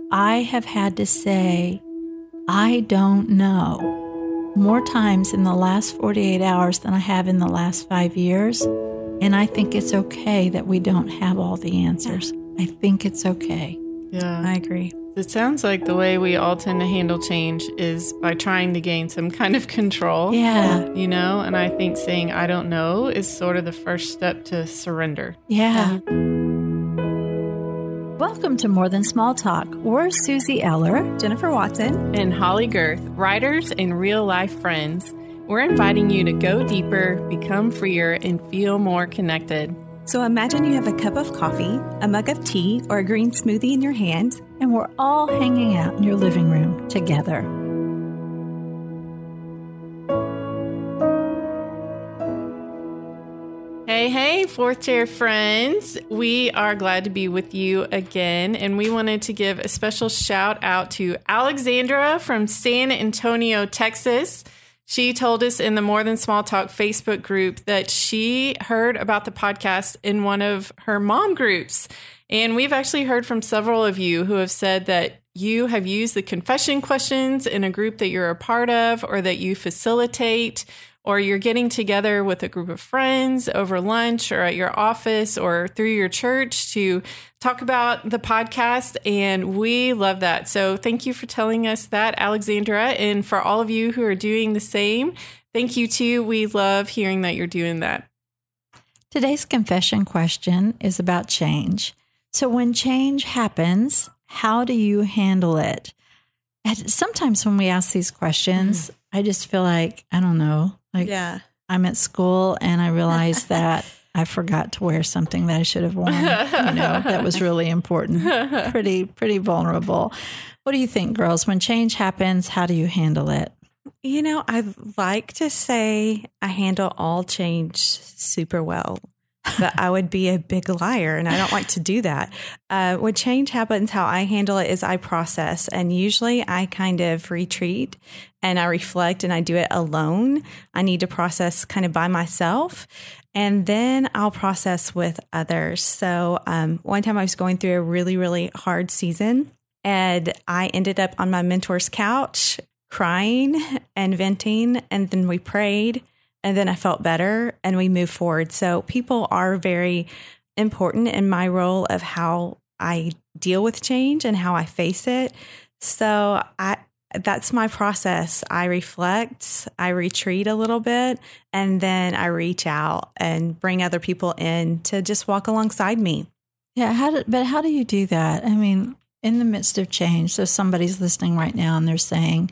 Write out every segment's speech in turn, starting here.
I have had to say, I don't know, more times in the last 48 hours than I have in the last 5 years. And I think it's okay that we don't have all the answers. I think it's okay. Yeah. I agree. It sounds like the way we all tend to handle change is by trying to gain some kind of control. Yeah. And I think saying, I don't know is sort of the first step to surrender. Yeah. Welcome to More Than Small Talk. We're Susie Eller, Jennifer Watson, and Holly Girth, writers and real-life friends. We're inviting you to go deeper, become freer, and feel more connected. So imagine you have a cup of coffee, a mug of tea, or a green smoothie in your hand, and we're all hanging out in your living room together. Hey, Fourth Chair friends. We are glad to be with you again, and we wanted to give a special shout out to Alexandra from San Antonio, Texas. She told us in the More Than Small Talk Facebook group that she heard about the podcast in one of her mom groups. And we've actually heard from several of you who have said that you have used the confession questions in a group that you're a part of, or that you facilitate, or you're getting together with a group of friends over lunch or at your office or through your church to talk about the podcast. And we love that. So thank you for telling us that, Alexandra. And for all of you who are doing the same, thank you too. We love hearing that you're doing that. Today's confession question is about change. So when change happens, how do you handle it? And sometimes when we ask these questions, I just feel like, I don't know, I'm at school and I realize that I forgot to wear something that I should have worn, that was really important. Pretty vulnerable. What do you think, girls? When change happens, how do you handle it? I like to say I handle all change super well, but I would be a big liar, and I don't like to do that. When change happens, how I handle it is I process, and usually I kind of retreat and I reflect and I do it alone. I need to process kind of by myself, and then I'll process with others. So one time I was going through a really, really hard season, and I ended up on my mentor's couch crying and venting, and then we prayed. And then I felt better and we moved forward. So people are very important in my role of how I deal with change and how I face it. So that's my process. I reflect, I retreat a little bit, and then I reach out and bring other people in to just walk alongside me. Yeah. How do you do that? I mean, in the midst of change, so somebody's listening right now and they're saying,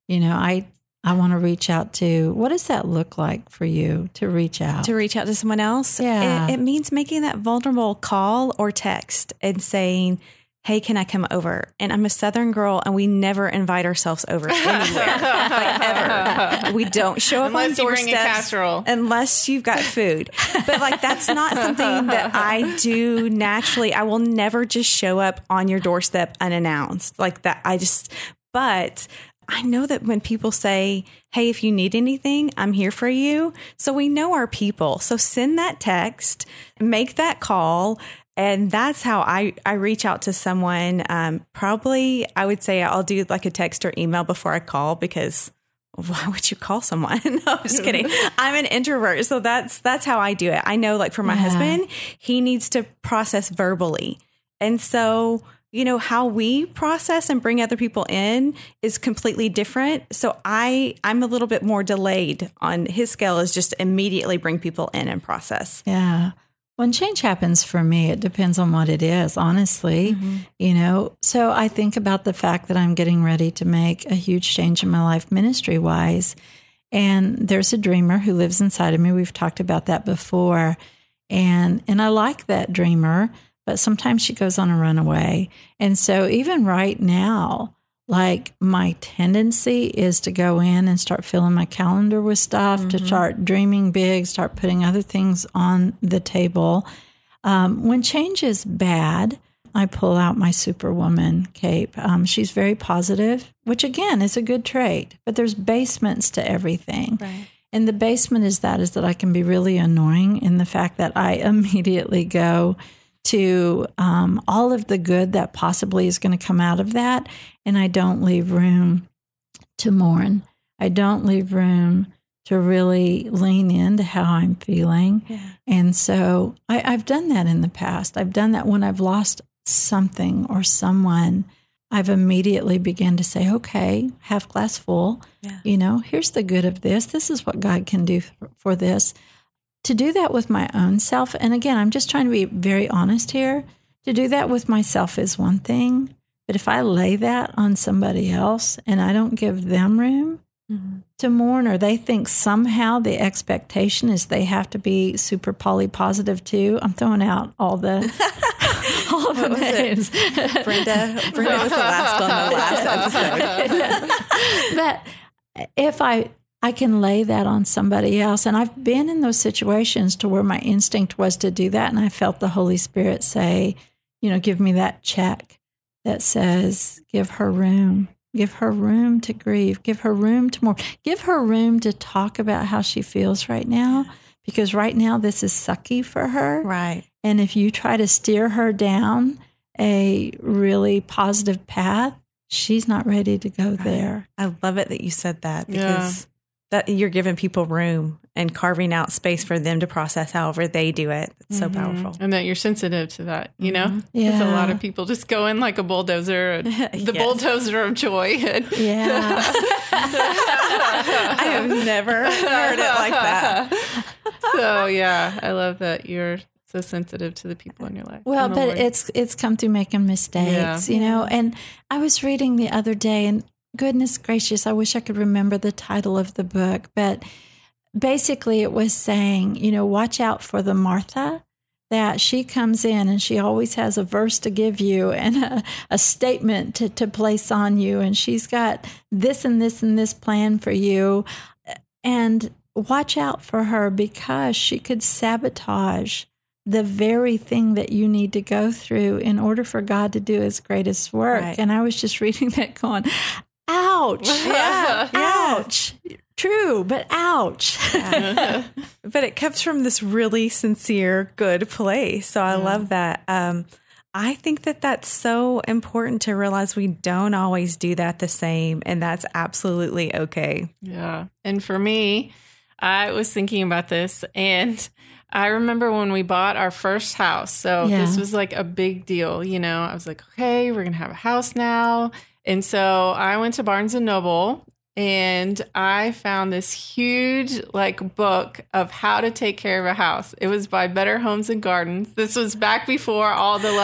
I want to reach out to, what does that look like for you to reach out? To reach out to someone else? Yeah. It means making that vulnerable call or text and saying, hey, can I come over? And I'm a Southern girl and we never invite ourselves over anywhere, ever. We don't show up unless on you bring a doorsteps casserole. Unless you've got food. But that's not something that I do naturally. I will never just show up on your doorstep unannounced like that. But I know that when people say, hey, if you need anything, I'm here for you. So we know our people. So send that text, make that call. And that's how I reach out to someone. Probably, I would say I'll do like a text or email before I call, because why would you call someone? No, I'm just kidding. I'm an introvert. So that's how I do it. I know, like for my husband, he needs to process verbally. And so how we process and bring other people in is completely different. So I'm a little bit more delayed on his scale, is just immediately bring people in and process. Yeah. When change happens for me, it depends on what it is, honestly. So I think about the fact that I'm getting ready to make a huge change in my life ministry wise. And there's a dreamer who lives inside of me. We've talked about that before. And I like that dreamer, but sometimes she goes on a runaway. And so even right now, like my tendency is to go in and start filling my calendar with stuff, to start dreaming big, start putting other things on the table. When change is bad, I pull out my Superwoman cape. She's very positive, which again is a good trait, but there's basements to everything. Right. And the basement is that I can be really annoying in the fact that I immediately go to all of the good that possibly is going to come out of that. And I don't leave room to mourn. I don't leave room to really lean into how I'm feeling. Yeah. And so I've done that in the past. I've done that when I've lost something or someone. I've immediately begun to say, okay, half glass full. Yeah. Here's the good of this. This is what God can do for this. To do that with my own self, and again, I'm just trying to be very honest here. To do that with myself is one thing, but if I lay that on somebody else and I don't give them room to mourn, or they think somehow the expectation is they have to be super poly positive too, I'm throwing out all the names. Brenda was the last on the last episode. But if I can lay that on somebody else. And I've been in those situations to where my instinct was to do that. And I felt the Holy Spirit say, give me that check that says, give her room. Give her room to grieve. Give her room to mourn. Give her room to talk about how she feels right now. Because right now this is sucky for her. Right. And if you try to steer her down a really positive path, she's not ready to go there. I love it that you said that, because that you're giving people room and carving out space for them to process however they do it. It's so powerful. And that you're sensitive to that, Yeah. Because a lot of people just go in like a bulldozer, the bulldozer of joy. Yeah. I have never heard it like that. So, I love that you're so sensitive to the people in your life. Well, but it's come through making mistakes, And I was reading the other day, and goodness gracious, I wish I could remember the title of the book, but basically it was saying, watch out for the Martha, that she comes in and she always has a verse to give you and a statement to place on you. And she's got this and this and this plan for you. And watch out for her, because she could sabotage the very thing that you need to go through in order for God to do his greatest work. Right. And I was just reading that going, ouch. Ouch. True, but ouch. Yeah. But it comes from this really sincere, good place. So I love that. I think that that's so important to realize we don't always do that the same, and that's absolutely okay. Yeah. And for me, I was thinking about this, and I remember when we bought our first house. So this was like a big deal. I was like, okay, we're going to have a house now. And so I went to Barnes and Noble, and I found this huge book of how to take care of a house. It was by Better Homes and Gardens. This was back before all the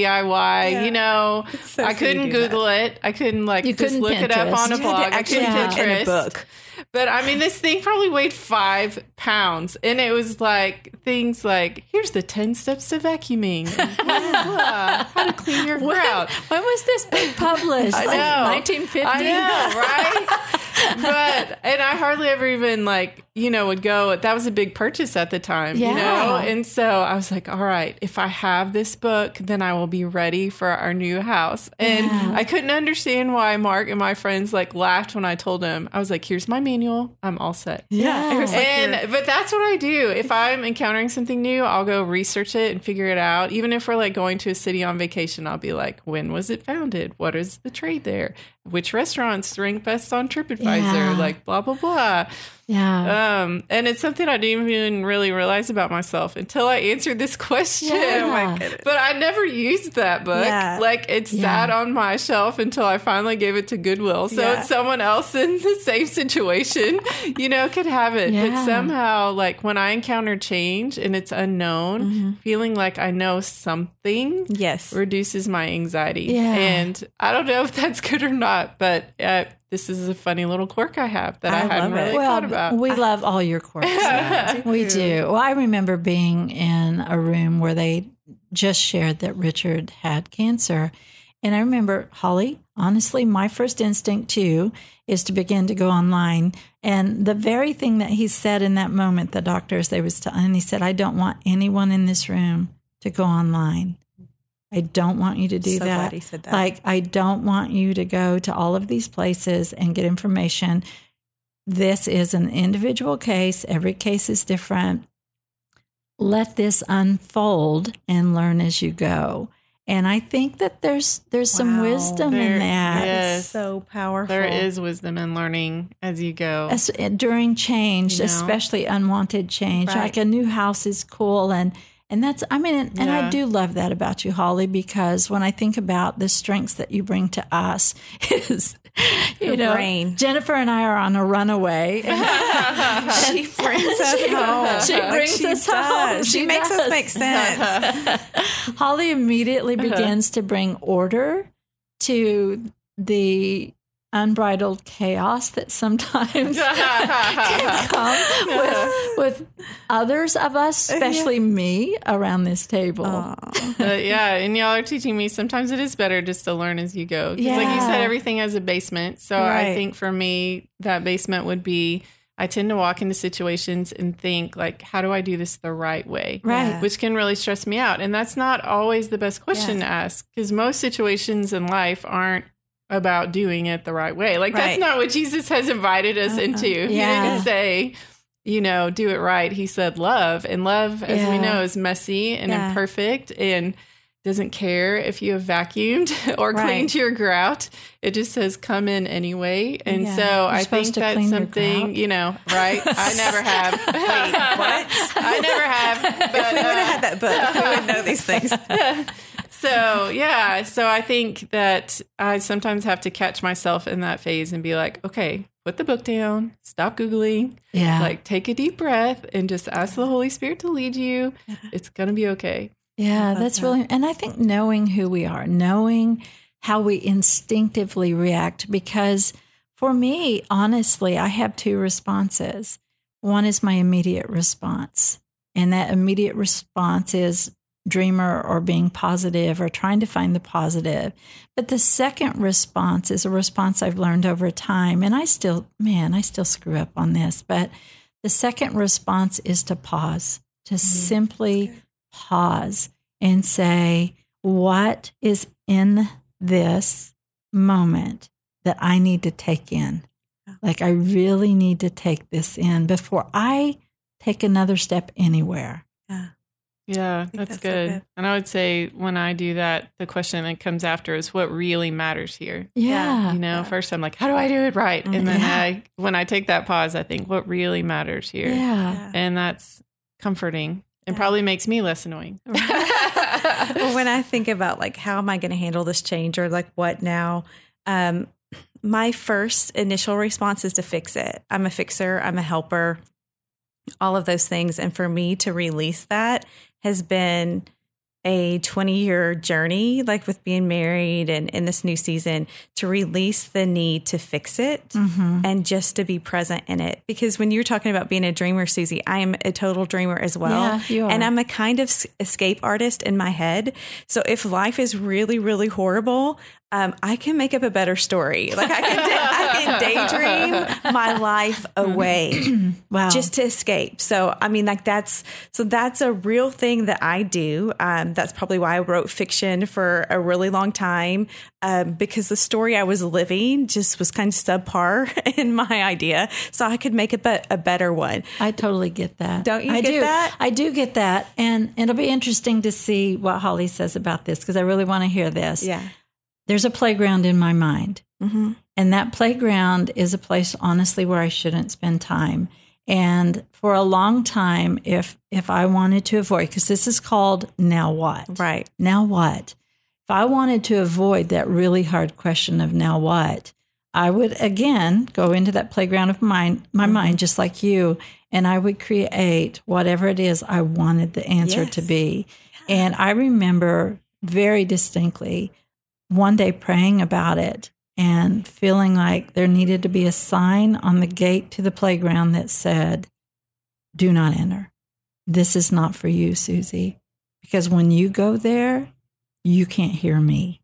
DIY, So I couldn't Google it. I couldn't just look it up on a blog. I couldn't Pinterest. In a book. But I mean, this thing probably weighed 5 pounds, and it was things like, here's the 10 steps to vacuuming, and blah, blah, blah, how to clean your grout. When was this book published? I know. 1950? I know, right? And I hardly ever even would go. That was a big purchase at the time, And so I was like, all right, if I have this book, then I will be ready for our new house. And I couldn't understand why Mark and my friends laughed when I told him. I was like, here's my manual. I'm all set. Yeah. But that's what I do. If I'm encountering something new, I'll go research it and figure it out. Even if we're going to a city on vacation, I'll be like, when was it founded? What is the trade there? Which restaurants rank best on TripAdvisor? Blah, blah, blah. Yeah. And it's something I didn't even really realize about myself until I answered this question. Yeah. Oh my goodness. But I never used that book. Yeah. It sat on my shelf until I finally gave it to Goodwill. So it's someone else in the same situation, could have it. Yeah. But somehow, when I encounter change and it's unknown, feeling like I know something reduces my anxiety. Yeah. And I don't know if that's good or not, but this is a funny little quirk I have that I hadn't really thought about. We love all your quirks. We do. Well, I remember being in a room where they just shared that Richard had cancer. And I remember, Holly, honestly, my first instinct too is to begin to go online. And the very thing that he said in that moment, the doctors, they was telling, he said, I don't want anyone in this room to go online. I don't want you to do that. Glad he said that. I don't want you to go to all of these places and get information. This is an individual case. Every case is different. let this unfold and learn as you go. And I think that there's some wisdom in that. Yes. So powerful. There is wisdom in learning as you go. During change, especially unwanted change. Right. Like a new house is cool. And that's, and I do love that about you, Holly, because when I think about the strengths that you bring to us is, brain. Jennifer and I are on a runaway. She brings us home. She brings us home. She makes us make sense. Holly immediately begins to bring order to the unbridled chaos that sometimes can come with others of us, especially me, around this table. And y'all are teaching me sometimes it is better just to learn as you go. Because like you said, everything has a basement. So I think for me, that basement would be, I tend to walk into situations and think like, how do I do this the right way? Right. Which can really stress me out. And that's not always the best question to ask, because most situations in life aren't about doing it the right way. Like that's not what Jesus has invited us into. He didn't say, do it right. He said love. And love, as we know, is messy and imperfect and doesn't care if you have vacuumed or cleaned your grout. It just says come in anyway. And so I think that's something, right? I never have. Wait, what? I never have. But, if we would have had that book, we would know these things. So I think that I sometimes have to catch myself in that phase and be like, okay, put the book down, stop Googling, like take a deep breath and just ask the Holy Spirit to lead you. It's going to be okay. Yeah, that's really, and I think knowing who we are, knowing how we instinctively react, because for me, honestly, I have two responses. One is my immediate response, and that immediate response is dreamer or being positive or trying to find the positive. But the second response is a response I've learned over time. And I still screw up on this. But the second response is to pause, to simply pause and say, what is in this moment that I need to take in? Like I really need to take this in before I take another step anywhere. Yeah, that's good. So good. And I would say when I do that, the question that comes after is what really matters here. Yeah. First I'm like, how do I do it right? And then when I take that pause, I think what really matters here. Yeah. And that's comforting and probably makes me less annoying. Well, when I think about like, how am I going to handle this change or like what now? My first initial response is to fix it. I'm a fixer. I'm a helper. All of those things. And for me to release that has been a 20-year journey, like with being married and in this new season, to release the need to fix it and just to be present in it. Because when you're talking about being a dreamer, Susie, I am a total dreamer as well. Yeah, you are. And I'm a kind of escape artist in my head. So if life is really, really horrible, I can make up a better story. Like I can daydream my life away, just to escape. So I mean, like that's a real thing that I do. That's probably why I wrote fiction for a really long time, because the story I was living just was kind of subpar in my idea. So I could make a better one. I totally get that. Don't you get that? I do get that, and it'll be interesting to see what Holly says about this because I really want to hear this. Yeah. There's a playground in my mind. And that playground is a place, honestly, where I shouldn't spend time. And for a long time, if I wanted to avoid, because this is called now what? Right. Now what? If I wanted to avoid that really hard question of now what, I would, again, go into that playground of my mind, just like you, and I would create whatever it is I wanted the answer to be. And I remember very distinctly one day praying about it and feeling like there needed to be a sign on the gate to the playground that said, do not enter. This is not for you, Susie, because when you go there, you can't hear me.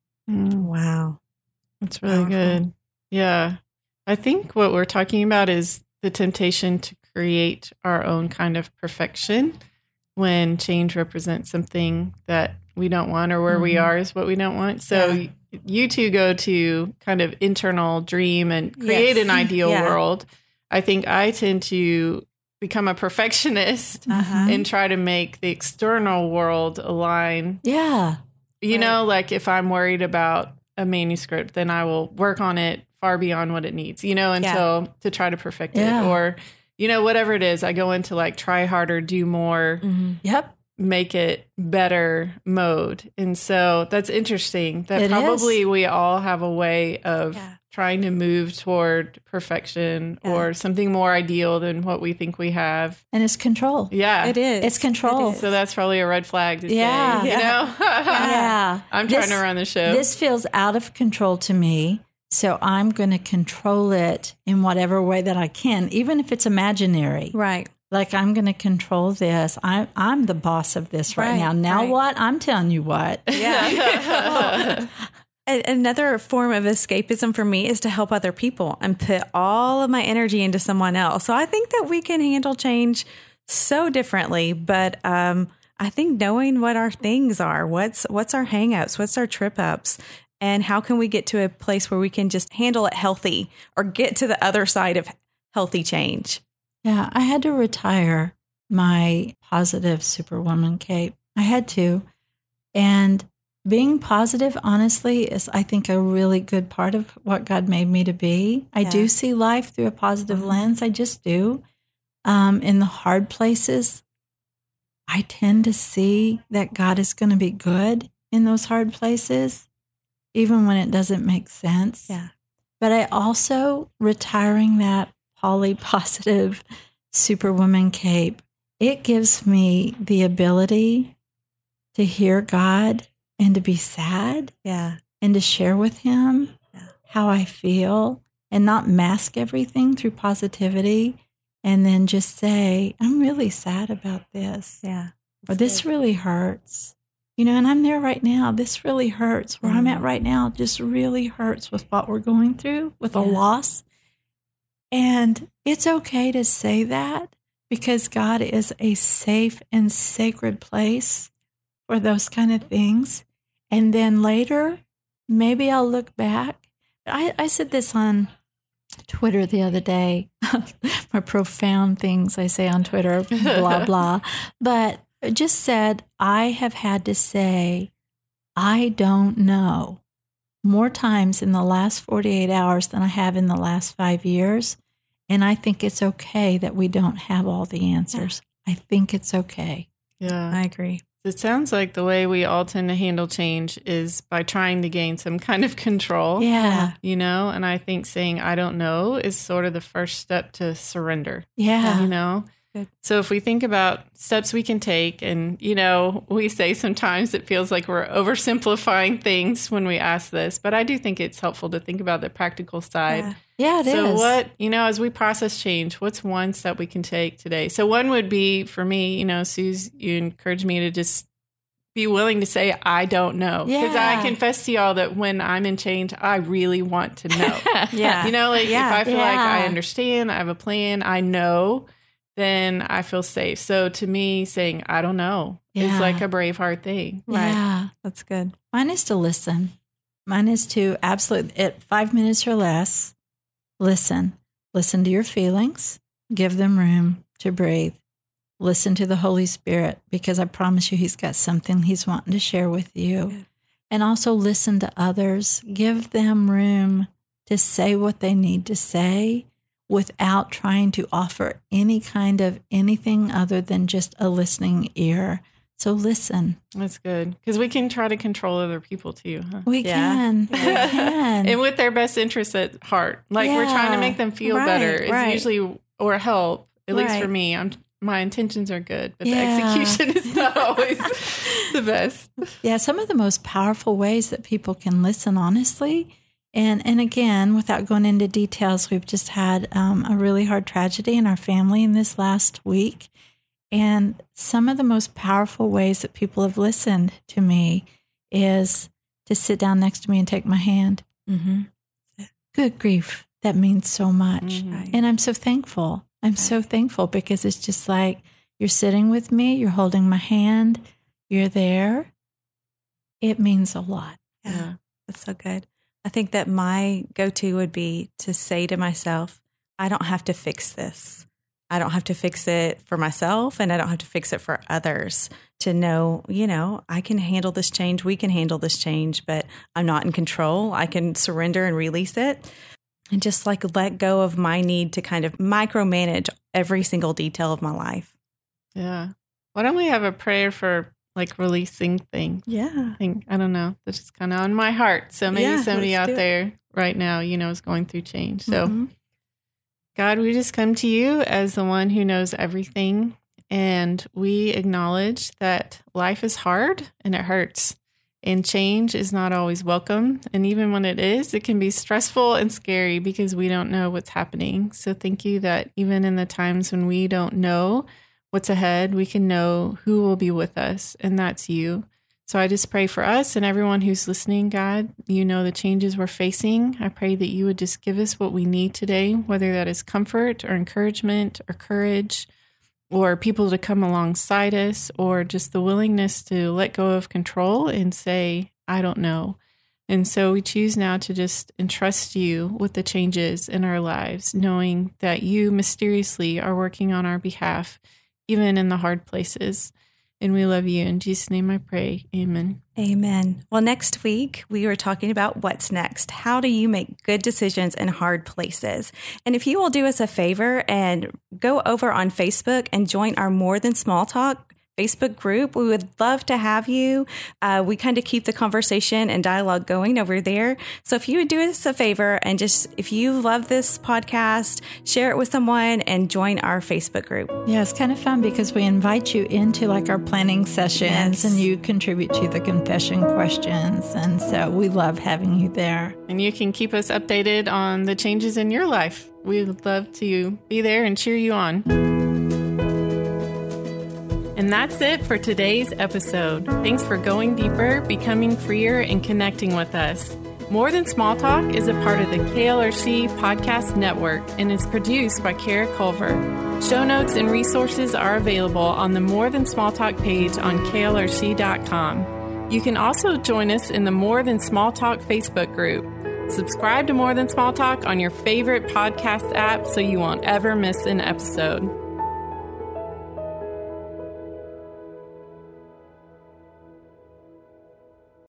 Wow. That's really good. Yeah. I think what we're talking about is the temptation to create our own kind of perfection when change represents something that we don't want or where we are is what we don't want. So you two go to kind of internal dream and create an ideal world. I think I tend to become a perfectionist and try to make the external world align. Yeah. You know, like if I'm worried about a manuscript, then I will work on it far beyond what it needs, you know, until to try to perfect it. Or, you know, whatever it is, I go into like try harder, do more, make it better mode. And so that's interesting that probably we all have a way of trying to move toward perfection or something more ideal than what we think we have. And it's control. Yeah. It is. It's control. So that's probably a red flag to say, you know? I'm trying to run the show. This feels out of control to me. So I'm going to control it in whatever way that I can, even if it's imaginary. Right. Like I'm going to control this. I'm the boss of this right now. Now what? I'm telling you what. Yeah. Another form of escapism for me is to help other people and put all of my energy into someone else. So I think that we can handle change so differently, but I think knowing what our things are, what's our hang-ups, what's our trip-ups, and how can we get to a place where we can just handle it healthy or get to the other side of healthy change. Yeah, I had to retire my positive Superwoman cape. I had to. And being positive, honestly, is, I think, a really good part of what God made me to be. I do see life through a positive lens. I just do. In the hard places, I tend to see that God is going to be good in those hard places, even when it doesn't make sense. Yeah. But I also, retiring that positive Superwoman cape, it gives me the ability to hear God and to be sad and to share with him how I feel and not mask everything through positivity and then just say, I'm really sad about this. Yeah. Or this really hurts. You know, and I'm there right now. This really hurts. Where I'm at right now just really hurts with what we're going through, with a loss. And it's okay to say that because God is a safe and sacred place for those kind of things. And then later, maybe I'll look back. I said this on Twitter the other day, my profound things I say on Twitter, blah, blah. But just said, I have had to say, I don't know more times in the last 48 hours than I have in the last 5 years. And I think it's okay that we don't have all the answers. I think it's okay. Yeah, I agree. It sounds like the way we all tend to handle change is by trying to gain some kind of control. Yeah. You know, and I think saying, I don't know is sort of the first step to surrender. Yeah. You know? Good. So if we think about steps we can take, and, you know, we say sometimes it feels like we're oversimplifying things when we ask this, but I do think it's helpful to think about the practical side. Yeah, it is. So what, you know, as we process change, what's one step we can take today? So one would be, for me, you know, Suze, you encouraged me to just be willing to say, I don't know. Because I confess to y'all that when I'm in change, I really want to know. You know, like if I feel like I understand, I have a plan, I know, then I feel safe. So to me, saying, I don't know is like a Braveheart thing. Right. Yeah. That's good. Mine is to listen. Mine is to at 5 minutes or less, listen. Listen to your feelings. Give them room to breathe. Listen to the Holy Spirit, because I promise you he's got something he's wanting to share with you. Good. And also listen to others. Give them room to say what they need to say without trying to offer any kind of anything other than just a listening ear. So listen. That's good. Because we can try to control other people too. Huh? We can. We can. And with their best interests at heart. Like we're trying to make them feel better. It's usually, or help, at least for me. My intentions are good, but the execution is not always the best. Yeah, some of the most powerful ways that people can listen, honestly. And again, without going into details, we've just had a really hard tragedy in our family in this last week. And some of the most powerful ways that people have listened to me is to sit down next to me and take my hand. Mm-hmm. Good grief. That means so much. Mm-hmm. And I'm so thankful. I'm so thankful because it's just like you're sitting with me, you're holding my hand, you're there. It means a lot. Yeah, that's so good. I think that my go-to would be to say to myself, I don't have to fix this. I don't have to fix it for myself, and I don't have to fix it for others to know, I can handle this change. We can handle this change, but I'm not in control. I can surrender and release it and just let go of my need to kind of micromanage every single detail of my life. Yeah. Why don't we have a prayer for releasing things? Yeah. I don't know. That's just kind of on my heart. So maybe somebody out there right now, is going through change. So God, we just come to you as the one who knows everything. And we acknowledge that life is hard and it hurts. And change is not always welcome. And even when it is, it can be stressful and scary because we don't know what's happening. So thank you that even in the times when we don't know what's ahead, we can know who will be with us, and that's you. So I just pray for us and everyone who's listening, God. You know the changes we're facing. I pray that you would just give us what we need today, whether that is comfort or encouragement or courage or people to come alongside us or just the willingness to let go of control and say, I don't know. And so we choose now to just entrust you with the changes in our lives, knowing that you mysteriously are working on our behalf, even in the hard places. And we love you. In Jesus' name I pray. Amen. Amen. Well, next week, we were talking about what's next. How do you make good decisions in hard places? And if you will do us a favor and go over on Facebook and join our More Than Small Talk Facebook group, we would love to have you. We kind of keep the conversation and dialogue going over there. So if you would do us a favor and just, if you love this podcast, share it with someone and join our Facebook group. Yeah, it's kind of fun because we invite you into our planning sessions and you contribute to the confession questions. And so we love having you there. And you can keep us updated on the changes in your life. We would love to be there and cheer you on. And that's it for today's episode. Thanks for going deeper, becoming freer, and connecting with us. More Than Small Talk is a part of the KLRC Podcast Network and is produced by Kara Culver. Show notes and resources are available on the More Than Small Talk page on KLRC.com. You can also join us in the More Than Small Talk Facebook group. Subscribe to More Than Small Talk on your favorite podcast app so you won't ever miss an episode.